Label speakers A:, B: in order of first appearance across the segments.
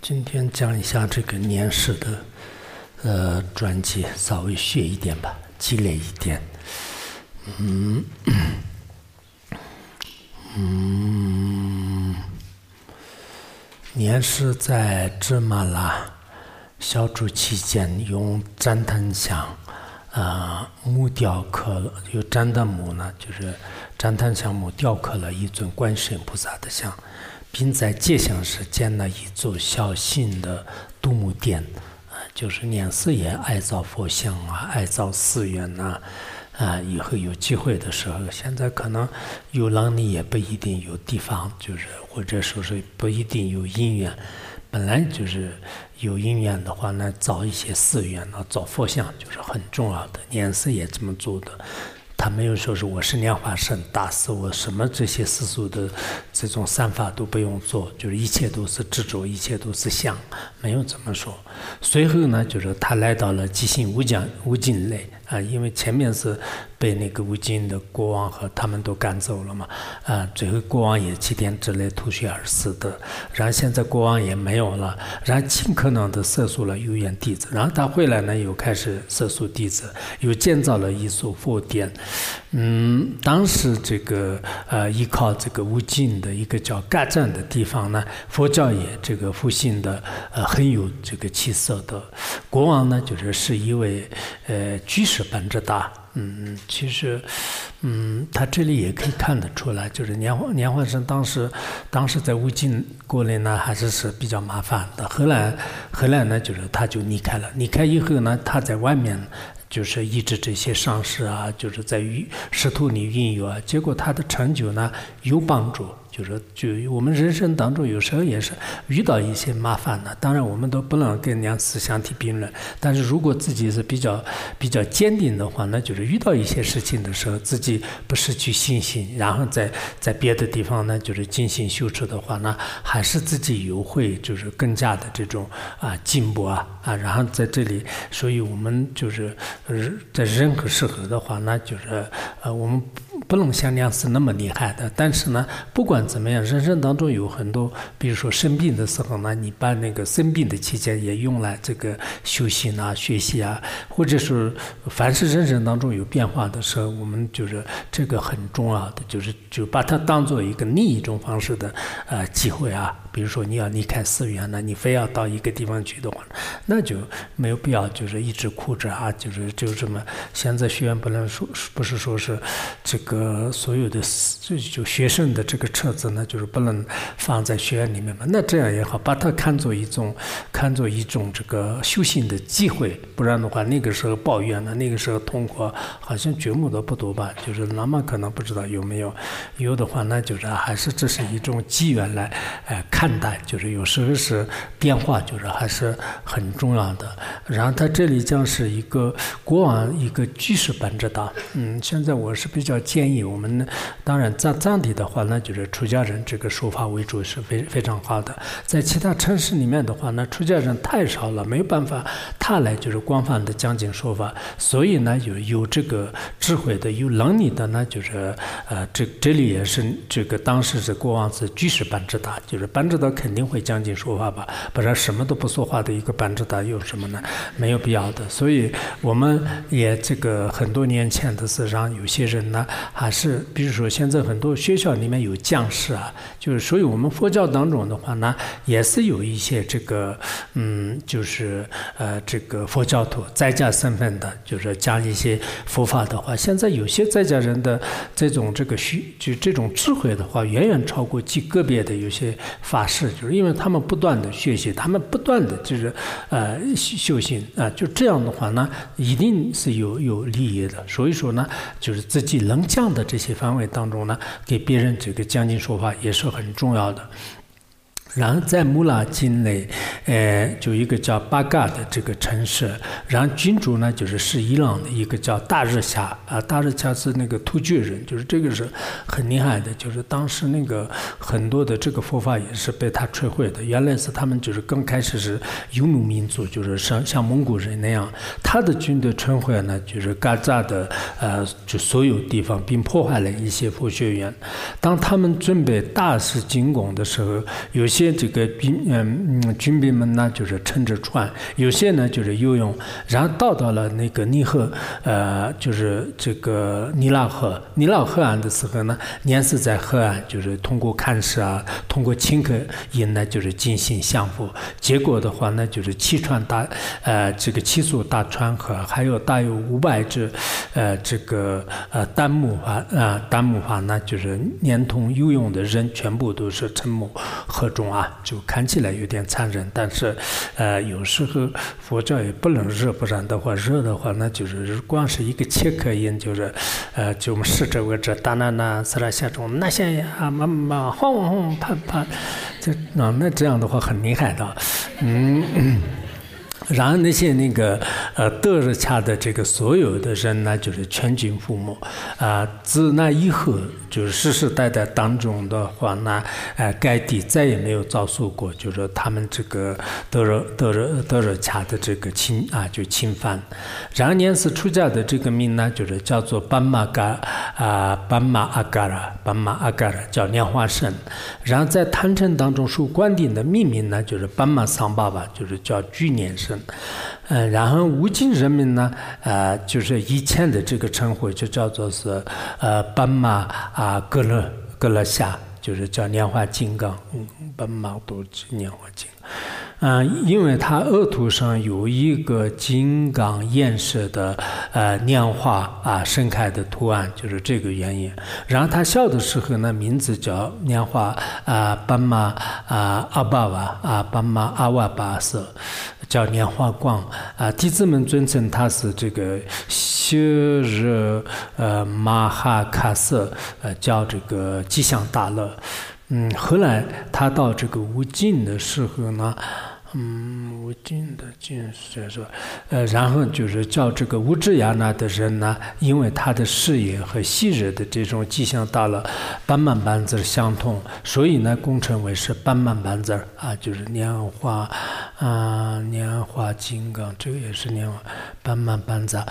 A: 今天讲一下这个年史的传记，稍微学一点吧，积累一点。年史在芝麻拉小筑期间，用旃檀香木雕刻了，有旃檀木呢，就是旃檀香木雕刻了一尊观世音菩萨的像，并在界相时建了一座小型的杜木殿，就是年史也爱造佛像爱造寺院以后有机会的时候，现在可能有能力也不一定有地方，就是或者说是不一定有因缘。本来就是有因缘的话呢，造一些寺院造佛像就是很重要的。年史也这么做的，他没有说是我是莲花生大师，我什么这些世俗的这种散法都不用做，就是一切都是执着，一切都是相，没有这么说。随后呢，就是他来到了吉信无尽类因为前面是被那个无尽的国王和他们都赶走了嘛，最后国王也7天之内吐血而死的，然后现在国王也没有了，然后尽可能的摄受了有缘弟子，然后他回来呢又开始摄受弟子，又建造了一所佛殿。当时这个依靠这个无尽的一个叫嘎赞的地方呢，佛教也这个复兴的很有这个气色的。国王呢是一位居士本智达。其实他这里也可以看得出来，就是莲花生当时在无尽国内呢还是比较麻烦的。后来呢就是他就离开了，离开以后呢，他在外面就是医治这些伤势就是在师徒里运用结果他的成就呢有帮助。就我们人生当中有时候也是遇到一些麻烦的，当然我们都不能跟娘子相提并论，但是如果自己是比较坚定的话，那就是遇到一些事情的时候，自己不失去信心，然后在别的地方呢就是进行修持的话呢，还是自己有会就是更加的这种进步然后在这里，所以我们就是在任何时候的话呢，就是我们不能像娘子那么厉害的，但是呢不管怎么样，人生当中有很多，比如说生病的时候呢，你把那个生病的期间也用来这个修行学习或者是凡是人生当中有变化的时候，我们就是这个很重要的，就把它当做一个另一种方式的机会比如说你要离开寺院呢，你非要到一个地方去的话，那就没有必要就是一直哭着就这么。现在学院不是说是这个所有的就学生的这个册子呢，就是不能放在学院里面嘛。那这样也好，把它看作一种这个修行的机会，不然的话，那个时候抱怨那个时候痛苦，好像觉悟的不多吧？就是那么可能不知道有没有，有的话那就是还是这是一种机缘来看待，就是有时候是变化，就是还是很重要的。然后他这里讲是一个国王，一个居士本智达。现在我是比较建议我们，当然藏地的话呢，就是出家人这个说法为主是非常好的。在其他城市里面的话呢，出家人太少了，没有办法他来就是广泛的讲经说法，所以呢有这个智慧的有能力的呢，就是这里也是这个当时是国王是居士本智达，就是本智达肯定会讲经说法吧，不然什么都不说话的一个本智达有什么呢？没有必要的。所以我们也这个很多年前的事上，有些人呢还是比如说现在很多学校里面有讲师就是所以我们佛教当中的话呢，也是有一些这个就是这个佛教徒在家身份的，就是讲一些佛法的话，现在有些在家人的这种这种智慧的话，远远超过个别的有些法师，就是因为他们不断的学习，他们不断的就是修行就这样的话呢，一定是有利益的。所以说呢，就是自己能讲的这些范围当中呢，给别人这个讲经说法也是很重要的。然后在穆拉境内就一个叫巴嘎的这个城市，然后君主呢是伊朗的一个叫大日喀大日喀是那个突厥人，就是这个是很厉害的，就是当时那个很多的这个佛法也是被他摧毁的。原来是他们就是刚开始是游牧民族，就是像蒙古人那样，他的军队摧毁呢就是嘎扎的就所有地方，并破坏了一些佛学院。当他们准备大肆进攻的时候，有些些这个军兵们呢，就是乘着船，有些呢就是游泳，然后到了那个尼河，就是这个尼拉河岸的时候呢，年是在河岸，就是通过看视啊，通过顷刻音呢，就是进行相符。结果的话呢，就是这个7艘大船和还有大约500只这个单木筏呢，就是连同游泳的人全部都是沉没河中啊，就看起来有点残忍。但是有时候佛教也不能热，不然的话热的话呢，就是光是一个切克音，就是就我们试着为这达那那斯拉下中那些呀嘛轰啪，这样的话很厉害的，然后那些那个德日喀的这个所有的人呢，就是全军覆没自那以后，就是世世代代当中的话呢，该地再也没有遭受过，就是他们这个德日喀的这个侵犯。然后年是出家的这个名呢，就是叫做班玛阿嘎拉，叫莲花生。然后在坛城当中受灌顶的命名呢，就是班玛桑巴巴，就是叫巨年生。然后无尽人民呢，就是以前的这个称呼就叫做是班玛格勒夏，就是叫莲花金刚，班玛多莲花金刚。因为他额头上有一个金刚颜色的莲花盛开的图案，就是这个原因。然后他笑的时候呢，名字叫莲花班玛班玛阿瓦巴色，叫莲花光弟子们尊称他是这个昔日马哈卡色，叫这个吉祥大乐。后来他到这个无尽的时候呢，无尽的尽是说，然后就是叫这个乌支亚那的人呢，因为他的视野和昔日的这种吉祥大乐班曼班子相同，所以呢，公称为是班曼班子就是莲花金刚，这个也是莲花班曼班子。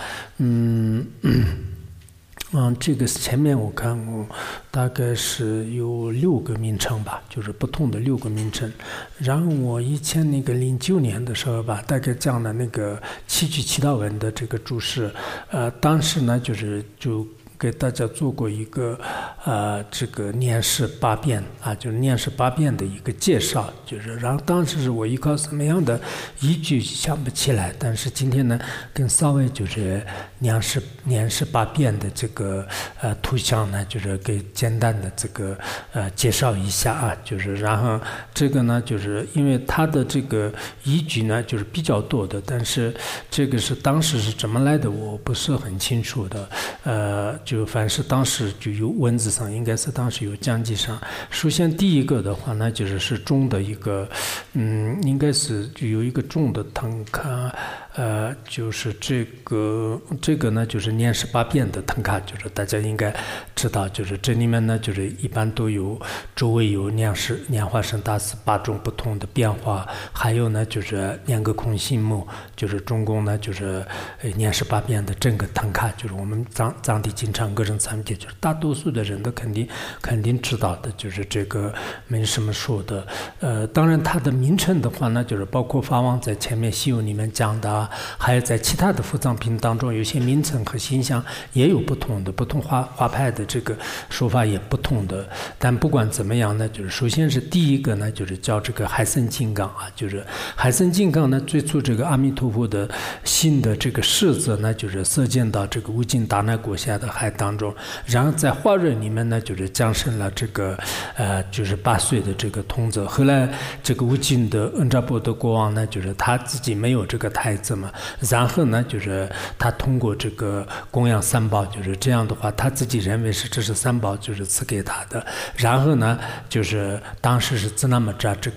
A: 这个前面我看过，大概是有6个名称吧，就是不同的6个名称。然后我以前那个09年的时候吧，大概讲了那个7句祈祷文的这个注释，当时呢就给大家做过一个这个念世八变就是念世八变的一个介绍，就是然后当时是我依靠什么样的依据想不起来，但是今天呢跟稍微就是念世八变的这个图像呢，就是给简单的这个介绍一下就是然后这个呢就是因为它的这个依据呢就是比较多的，但是这个是当时是怎么来的我不是很清楚的，就凡是当时就有文字上，应该是当时有讲记上。首先第一个的话呢，就是中的一个，应该是就有一个中的腾卡，就是这个呢，就是念世八变的腾卡，就是大家应该知道，就是这里面呢，就是一般都有周围有莲花生大师8种不同的变化，还有呢就是2个空心木，就是中共呢就是念世八变的整个腾卡，就是我们藏地经常个人参见，就是大多数的人都肯定知道的，就是这个没什么说的。当然它的名称的话呢，就是包括法王在前面西游里面讲的还有在其他的伏藏品当中，有些名称和形象也有不同画派的这个说法也不同的。但不管怎么样呢，就是首先是第一个呢，就是叫这个海参金刚就是海参金刚呢，最初这个阿弥陀佛的心的这个使者呢，就是射箭到这个无尽大难国下的海当中，然后在化润里面呢，就是降生了这个就是8岁的这个童子。后来这个无尽的恩扎波的国王呢，就是他自己没有这个太子嘛，然后呢就是他通过这个供养3宝，就是这样的话他自己认为是这是3宝就是赐给他的。然后呢就是当时是支那摩扎这个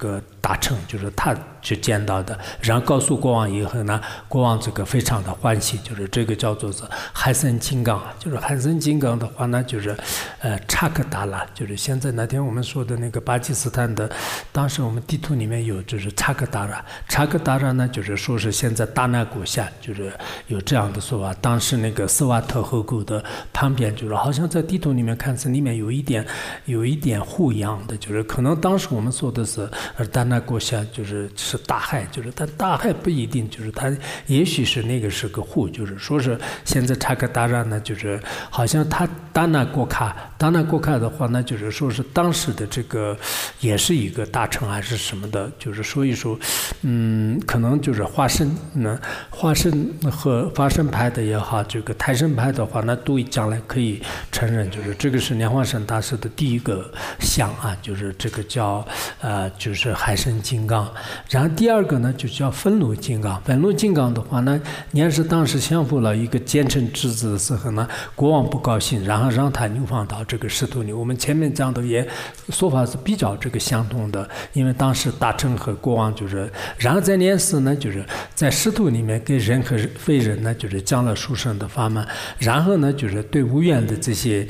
A: 大臣，就是他去见到的，然后告诉国王以后呢，国王这个非常的欢喜，就是这个叫做是海参金刚，就是海参金刚的话呢，就是查克达拉，就是现在那天我们说的那个巴基斯坦的，当时我们地图里面有就是查克达拉，查克达拉呢就是说是现在大纳国下，就是有这样的说法，当时那个斯瓦特河谷的旁边，就是好像在地图里面看是里面有一点湖一样的，就是可能当时我们说的是大纳国下就是大海，就是但大海不一定，就是它也许是那个是个湖，就是说是现在查克达拉呢，就是好像它大纳国卡的话呢，就是说是当时的这个也是一个大城还是什么的，就是所以说可能就是华盛和华盛派的也好，这个泰盛派的话呢，都将来可以承认，就是这个是莲花生大师的第一个像啊，就是这个叫就是海参金刚。然后第二个呢就叫愤怒金刚。愤怒金刚的话呢，你要是当时降服了一个奸臣之子的时候呢，国王不高兴，然后让他流放到这个石头里。我们前面讲的也说法是比较这个相同的，因为当时大臣和国王就是，然后在年时呢，就是在石头里面给人和非人呢，就是讲了殊胜的法门，然后呢，就是对无缘的这些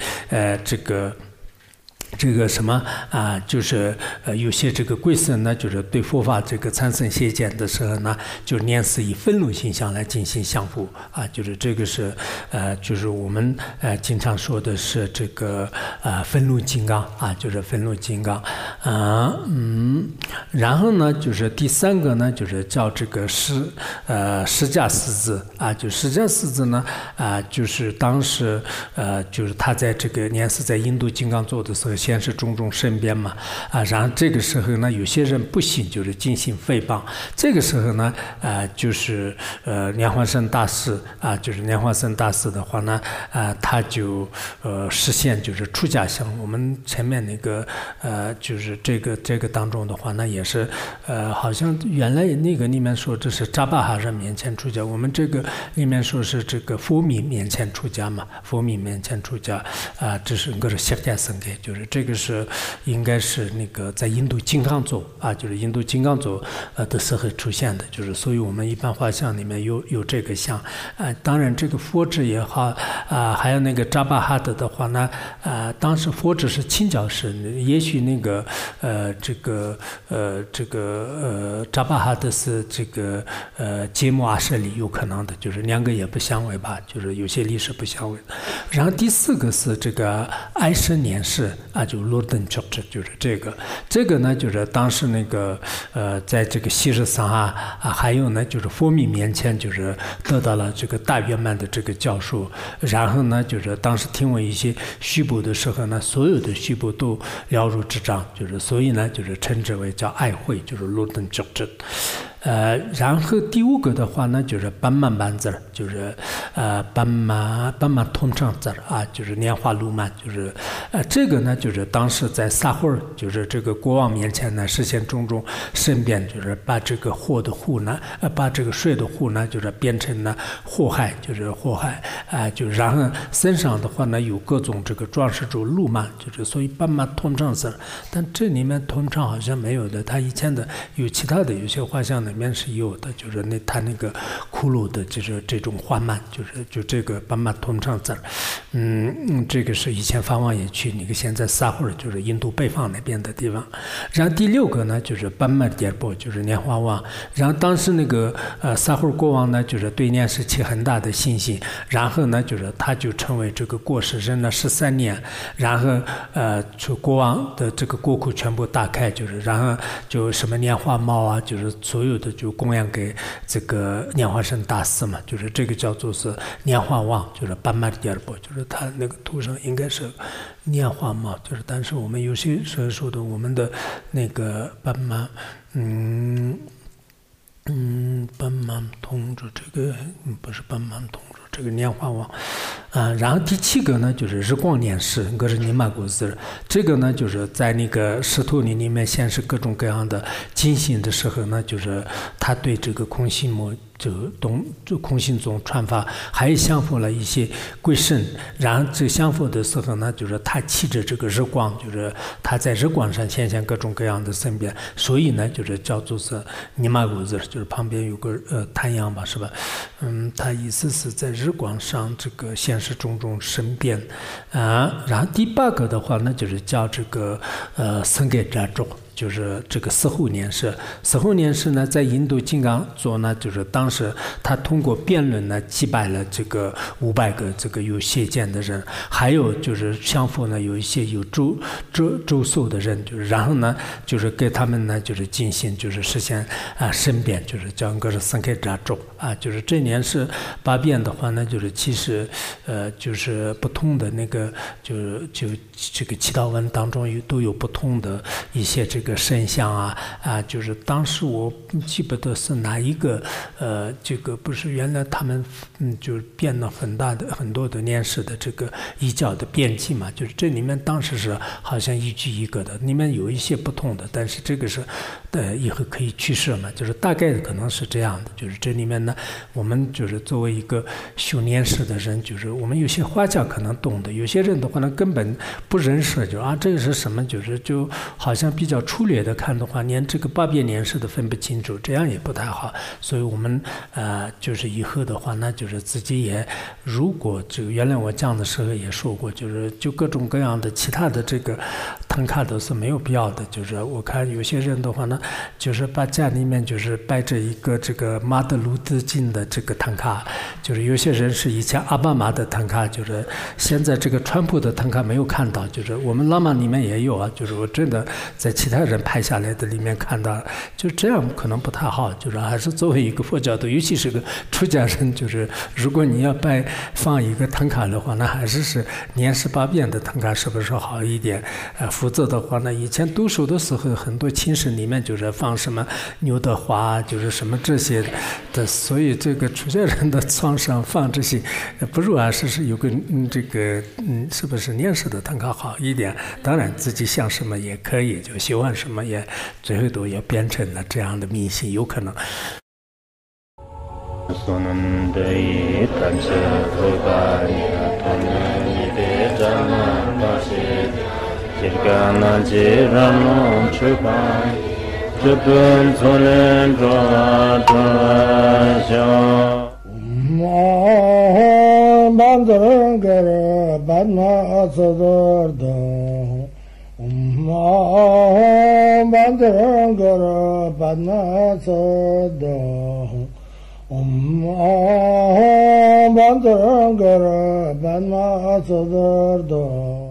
A: 这个什么就是有些这个贵僧呢，就是对佛法这个产生邪见的时候呢，就念是以愤怒形象来进行降服啊，就是这个是就是我们经常说的是这个愤怒金刚啊，就是愤怒金刚然后呢，就是第三个呢，就是叫这个释迦世子啊，就释迦世子呢就是当时就是他在这个念是在印度金刚座的时候。先是种种身边嘛然后这个时候呢，有些人不信，就是进行诽谤。这个时候呢，就是莲花生大师就是莲花生大师的话呢，他就实现就是出家相。我们前面那个就是这个当中的话呢，也是好像原来那个里面说这是扎巴哈人面前出家，我们这个里面说是这个佛米面前出家嘛，佛米面前出家这是个是释迦僧给，就是这个是应该是那个在印度金刚座就是印度金刚座的时候出现的，就是所以我们一般画像里面有这个像当然这个佛指也好还有那个扎巴哈德的话呢当时佛指是清教士，也许那个扎巴哈德是这个揭幕阿舍里有可能的，就是两个也不相违吧，就是有些历史不相违。然后第四个是这个爱生年世就罗登觉知，就是这个呢，就是当时那个在这个西日桑还有呢，就是佛米面前就是得到了这个大圆满的这个教授，然后呢，就是当时听闻一些虚部的时候呢，所有的虚部都了如指掌，就是所以呢，就是称之为叫爱会，就是罗登觉知。然后第五个的话呢，就是斑马班字，就是斑马通常字就是莲花路曼，就是这个呢，就是当时在撒会儿，就是这个国王面前呢，实现种种申辩，就是把这个火的湖呢，把这个水的湖呢，就是变成了火海，就是火海就然后身上的话呢，有各种这个装饰住路曼，就是所以斑马通常字，但这里面通常好像没有的，他以前的有其他的有些画像里面是有的，就是他那个骷髅的就是这种画曼，就这个斑马通常字这个是以前法王也去那个现在撒会儿，就是印度北方那边的地方。然后第六个呢，就是斑马迭波，就是莲花王。然后当时那个撒会儿国王呢，就是对莲师起很大的信心，然后呢，就是他就成为这个国师，任了13年，然后就国王的这个国库全部打开，就是然后就什么莲花帽就是所有的就供养给这个莲花生大师嘛，就是这个叫做是莲花王，就是斑马迭波，就是他那个图上应该是莲花帽，就是但是我们有些时候说的我们的那个斑马斑马通主，这个不是斑马通主，这个莲花王然后第七个呢，就是日光莲师，这是尼玛古斯，这个呢就是在那个石头里面显示各种各样的金星的时候呢，就是他对这个空心木这空性宗传法，还降服了一些鬼神。然后这降服的时候呢，就是他骑着这个日光，就是他在日光上显现各种各样的身边，所以呢，就是叫做是尼玛古子，就是旁边有个太阳吧，是吧？他意思是在日光上这个显示种种身边啊。然后第8个的话呢，就是叫这个僧伽扎咒。就是这个死后年世，死后年世呢，在印度金刚座呢，就是当时他通过辩论呢，击败了这个500个这个有邪见的人，还有就是相互呢有一些有咒术的人，就是然后呢，就是给他们呢就是进行就是实现申辩，就是叫个是僧伽扎咒啊，就是这年是8辩的话呢，就是其实就是不同的那个就这个祈祷文当中都有不同的一些这个神像就是当时我记不得是哪一个这个不是原来他们就编了很多的年式的这个异教的编辑嘛，就是这里面当时是好像一句一个的，里面有一些不同的，但是这个是以后可以去世嘛，就是大概可能是这样的，就是这里面呢，我们就是作为一个修年式的人，就是我们有些画家可能懂的，有些人的话呢根本不认识，就这个是什么，就好像比较粗略的看的话，连这个8变年式都分不清楚，这样也不太好。所以我们就是以后的话，那就是自己也，如果这个原来我讲的时候也说过，就各种各样的其他的这个唐卡都是没有必要的。就是我看有些人的话呢，就是把家里面就是摆着一个这个马德鲁德金的这个唐卡，就是有些人是以前奥巴马的唐卡，就是现在这个川普的唐卡没有看到，就是我们拉玛里面也有啊，就是我真的在其他人拍下来的里面看到，就这样可能不太好，就是还是作为一个佛教徒，尤其是个出家人，就是如果你要放一个唐卡的话，那还是年18变的唐卡是不是好一点？否则的话呢，以前读书的时候，很多寝室里面就是放什么牛德华，就是什么这些的，所以这个出家人的床上放这些，不如是有个这个是不是年式的唐卡好一点？当然自己想什么也可以，就喜欢什么也最后都也变成了这样的迷信，有可能。
B: Bandara